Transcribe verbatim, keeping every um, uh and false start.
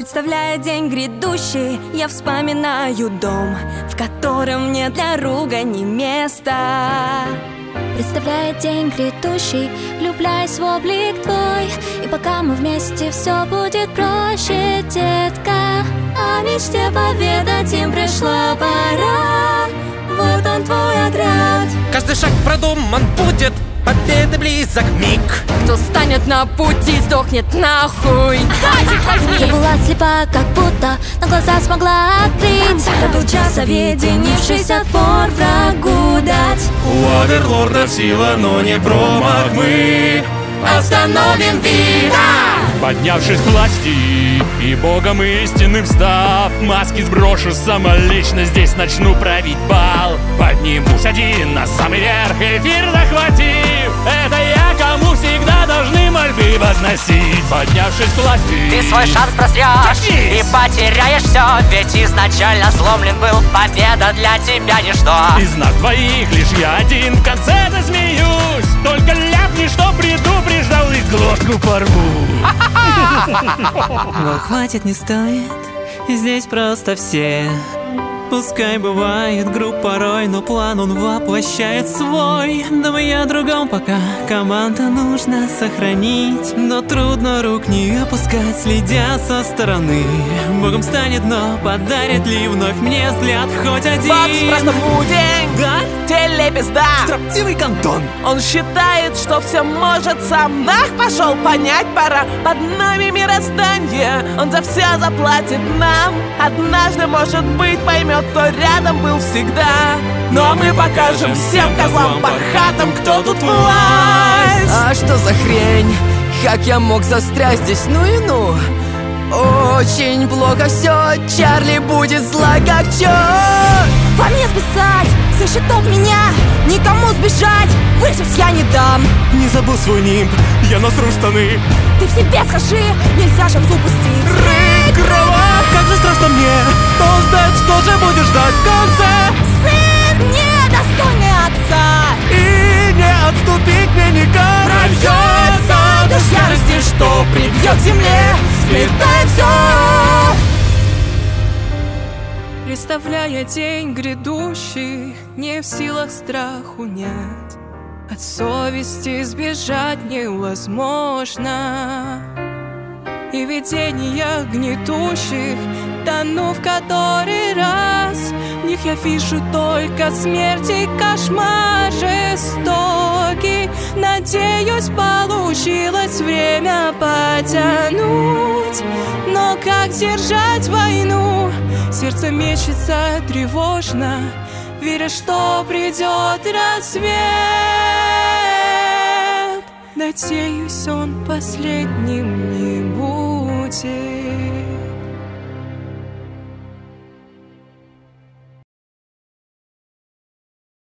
Представляя день грядущий, я вспоминаю дом, в котором нет для ругани места. Представляя день грядущий, влюбляюсь в облик твой, и пока мы вместе, все будет проще, детка. О мечте поведать им пришла пора. Вот он твой отряд. Каждый шаг продуман будет, победы близок миг. Кто станет на пути, сдохнет нахуй. Я была слепа, как будто, но глаза смогла открыть. Это был час объединившись, отпор врагу дать. У оверлордов сила, но не промах. Мы остановим вид. Поднявшись к власти и богом истинным став, маски сброшу самолично, здесь начну править бал. Поднимусь один на самый верх, эфир захватив. Это я, кому всегда должны мольбы возносить. Поднявшись к власти, ты свой шанс просрешь и потеряешь все, ведь изначально сломлен был, победа для тебя ничто. Из нас двоих лишь я один в конце засмеюсь. Только ляпни, что предупреждал, и глотку порву. Но хватит, не стоит, здесь просто все. Пускай бывает груб порой, но план он воплощает свой. Думаю я о другом пока, команду нужно сохранить, но трудно рук не опускать, следя со стороны. Богом станет, но подарит ли вновь мне взгляд хоть один? Бакс просто пудинг, да? телепизда, строптивый кантон. Он считает, что все может сам. Нах, пошел, понять пора. Под нами мироздание, он за все заплатит нам. Однажды, может быть, поймет, кто рядом был всегда. Но мы покажем всем козлам по хатам, кто тут власть. А что за хрень? Как я мог застрять здесь, ну и ну? Очень плохо все, Чарли будет зла как черт. Во мне спасать, слышит от меня, никому сбежать, выжить я не дам. Не забыл свой нимб, я насру штаны. Ты в себе скажи, нельзя шанс упустить. Рыгрова, как же страшно мне, кто знает, что же будешь ждать в конце. Сын недостойный отца, и не отступить мне никак. Прольется дождь ярости, что прибьет к земле, сметает все. Представляя день грядущий, не в силах страх унять, от совести сбежать невозможно. И в видениях гнетущих тону в который раз, в них я вижу только смерть и кошмар жестокий. Надеюсь, получилось время потянуть, но как держать войну? Сердце мечется тревожно, веря, что придет рассвет. Надеюсь, он последним не будет.